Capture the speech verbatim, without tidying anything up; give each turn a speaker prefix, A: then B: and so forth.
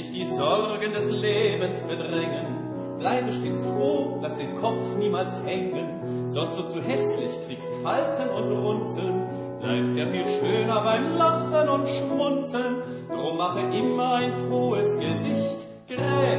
A: dich die Sorgen des Lebens bedrängen. Bleibe stets froh, lass den Kopf niemals hängen, sonst wirst du hässlich, kriegst Falten und Runzeln. Bleibst ja viel schöner beim Lachen und Schmunzeln, drum mache immer ein frohes Gesicht, gräm